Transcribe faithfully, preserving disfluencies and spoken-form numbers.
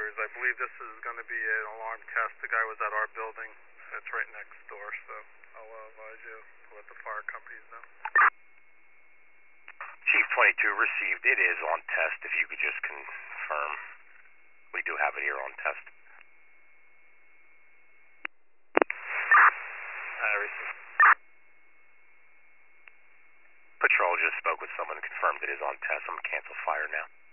Headquarters. I believe this is going to be an alarm test. The guy was at our building. It's right next door, so I'll uh, advise you to let the fire companies know. Chief twenty-two received. It is on test. If you could just confirm. We do have it here on test. I received. Patrol just spoke with someone and confirmed it is on test. I'm going to cancel fire now.